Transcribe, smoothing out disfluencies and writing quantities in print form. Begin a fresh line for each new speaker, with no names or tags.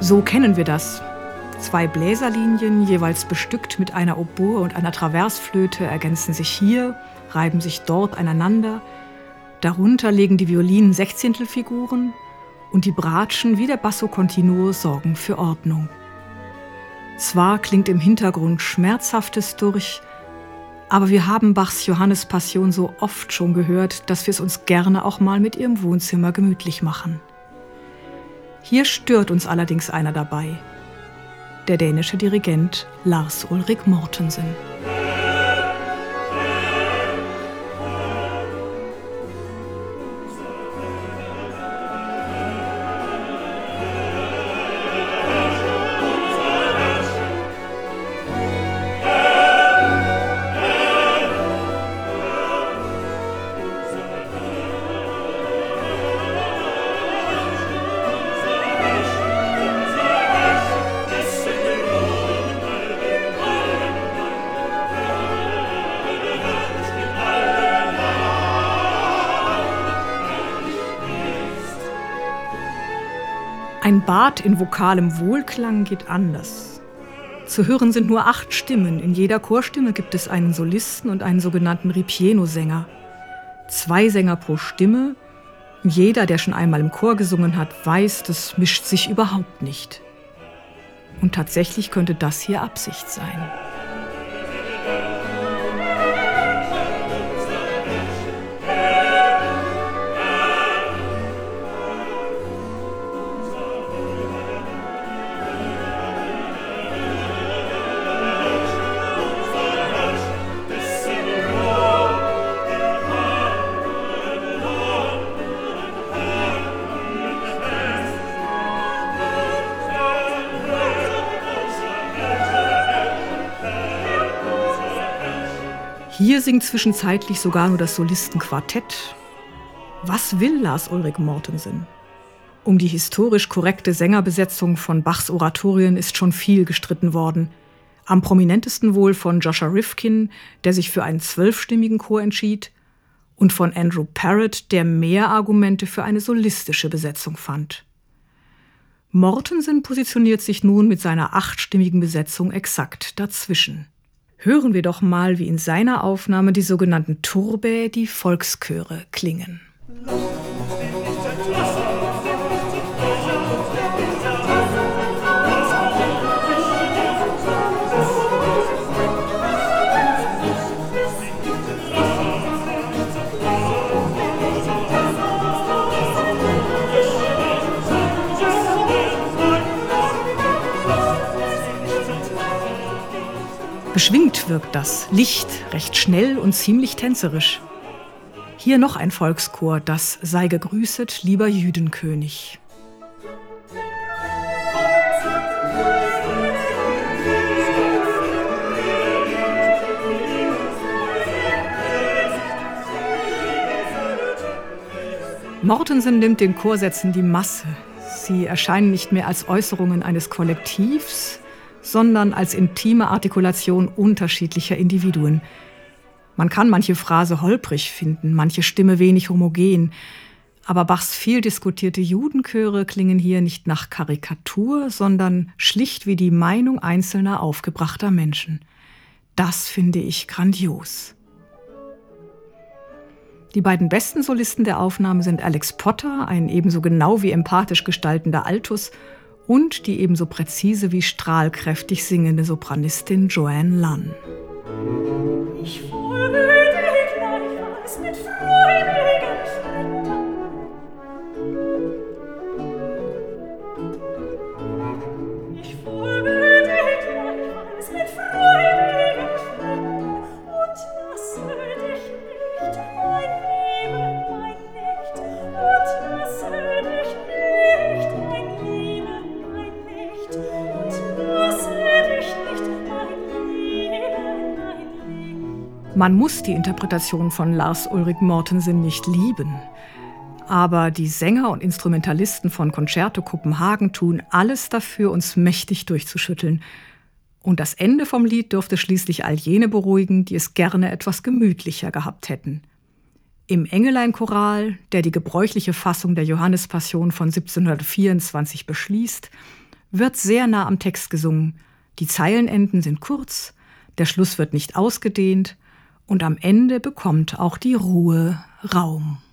So kennen wir das. 2 Bläserlinien, jeweils bestückt mit einer Oboe und einer Traversflöte, ergänzen sich hier, reiben sich dort aneinander. Darunter legen die Violinen Sechzehntelfiguren und die Bratschen wie der Basso Continuo sorgen für Ordnung. Zwar klingt im Hintergrund Schmerzhaftes durch, aber wir haben Bachs Johannespassion so oft schon gehört, dass wir es uns gerne auch mal mit ihrem Wohnzimmer gemütlich machen. Hier stört uns allerdings einer dabei. Der dänische Dirigent Lars Ulrik Mortensen. Ein Bad in vokalem Wohlklang geht anders. Zu hören sind nur 8 Stimmen. In jeder Chorstimme gibt es einen Solisten und einen sogenannten Ripieno-Sänger. 2 Sänger pro Stimme. Jeder, der schon einmal im Chor gesungen hat, weiß, das mischt sich überhaupt nicht. Und tatsächlich könnte das hier Absicht sein. Hier singt zwischenzeitlich sogar nur das Solistenquartett. Was will Lars Ulrik Mortensen? Um die historisch korrekte Sängerbesetzung von Bachs Oratorien ist schon viel gestritten worden. Am prominentesten wohl von Joshua Rifkin, der sich für einen 12-stimmigen Chor entschied, und von Andrew Parrott, der mehr Argumente für eine solistische Besetzung fand. Mortensen positioniert sich nun mit seiner 8-stimmigen Besetzung exakt dazwischen. Hören wir doch mal, wie in seiner Aufnahme die sogenannten Turbae, die Volkschöre, klingen. Beschwingt wirkt das, licht, recht schnell und ziemlich tänzerisch. Hier noch ein Volkschor, das Sei gegrüßet, lieber Jüdenkönig. Mortensen nimmt den Chorsätzen die Masse. Sie erscheinen nicht mehr als Äußerungen eines Kollektivs, sondern als intime Artikulation unterschiedlicher Individuen. Man kann manche Phrase holprig finden, manche Stimme wenig homogen, aber Bachs viel diskutierte Judenchöre klingen hier nicht nach Karikatur, sondern schlicht wie die Meinung einzelner aufgebrachter Menschen. Das finde ich grandios. Die beiden besten Solisten der Aufnahme sind Alex Potter, ein ebenso genau wie empathisch gestaltender Altus, und die ebenso präzise wie strahlkräftig singende Sopranistin Joanne Lunn.
Ich folge dir gleichfalls mit freudigen Schritten. Ich folge dir gleichfalls mit freudigen Schritten und lasse dich nicht, mein Liebe, mein Licht, und lasse dich nicht, mein Liebe, mein Licht, und lasse dich nicht, mein Liebe, mein Licht.
Man muss die Interpretation von Lars Ulrik Mortensen nicht lieben. Aber die Sänger und Instrumentalisten von Concerto Kopenhagen tun alles dafür, uns mächtig durchzuschütteln. Und das Ende vom Lied dürfte schließlich all jene beruhigen, die es gerne etwas gemütlicher gehabt hätten. Im Engelein-Choral, der die gebräuchliche Fassung der Johannespassion von 1724 beschließt, wird sehr nah am Text gesungen. Die Zeilenenden sind kurz, der Schluss wird nicht ausgedehnt und am Ende bekommt auch die Ruhe Raum.